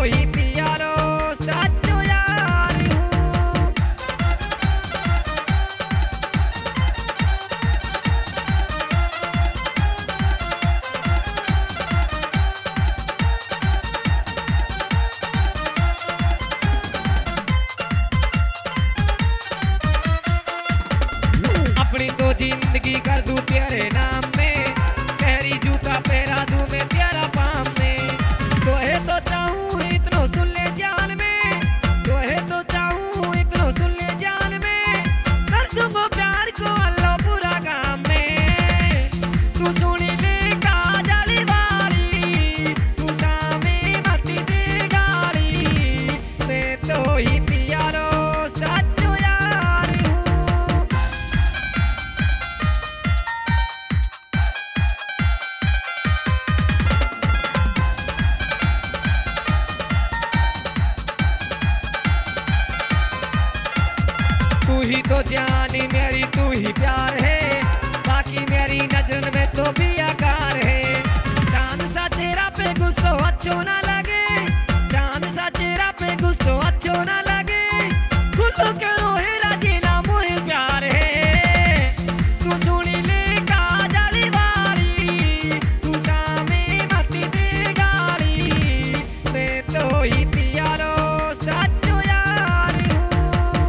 ही प्यारो सच्चो यार हूँ। अपनी तो जिंदगी कर दूं तेरे नाम में, शहरी जूता पहरा दूं मैं तेरा पाम में। तो है तो चाहूं इतनो सुन ले जान में, तो है तो चाहूं इतनो सुन ले जान में, कर दूंगा प्यार को अल्लाह पूरा काम में। तू सुनी ले काजली वाली, तू सामे मती दे गाली, मैं तो ही प्यारो सच्चो यार हूँ। तू ही तो जान मेरी, तू ही प्यार है, बाकी मेरी नजर में तो भी आकार है। चांद सा चेहरा पे गुस्सो अच्छो ना लगे, चांद सा चेहरा पे गुस्सो अच्छो ना लगे, खुलो के रोहे राजीना मोहे प्यार है। तू सुनी ले काजली वाली, तू सामे मती दे गाली, मैं तो ही प्यारो सच्चो यार हूँ।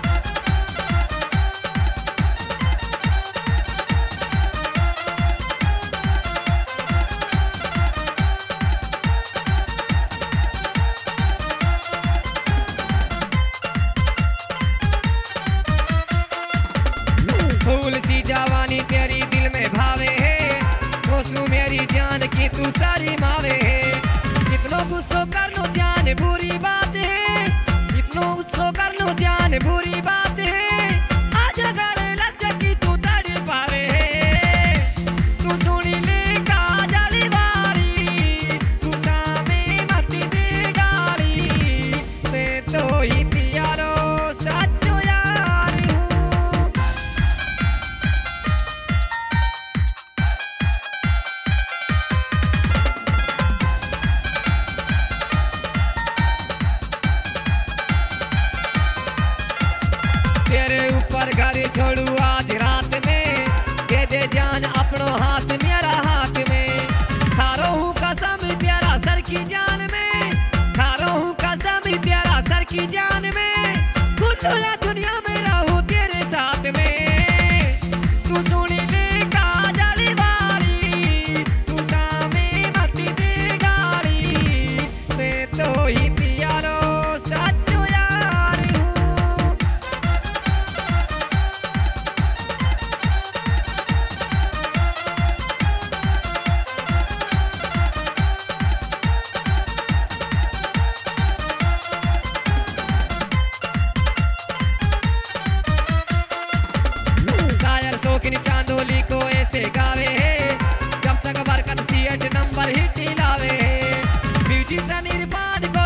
फूल सी जवानी तेरी दिल में भावे है, दोस्तू मेरी जान की तू सारी मावे है। कितनो गुस्सो कर लो जान बुरी बात है, कितनो गुस्सो कर लो जान बुरी बात है, आज गले लग की तू तड़ी पावे है। तू सुनी ले काजली वाली, तू सामे मती दे गाली, मैं तो ही प्यारो सच्चो यार हूँ। तेरे ऊपर घर छोड़ू आज रात में, दे दे जान अपनो हाथ मेरा हाथ में। खारो हूँ कसम तेरा सर की जान में, खारो हूँ कसम तेरा सर की जान में, खुद या दुनिया में रहूं तेरे साथ में। तू सुनी ले काजली वाली, तू सामे मती दे गाली, मैं तो ही प्यारो सच्चो यार हूँ। शायर शौकीन चांदोली को ऐसे गावे है, जब तक बरकत सीएट नंबर हिट लावे है। ब्यूटी सन इरफान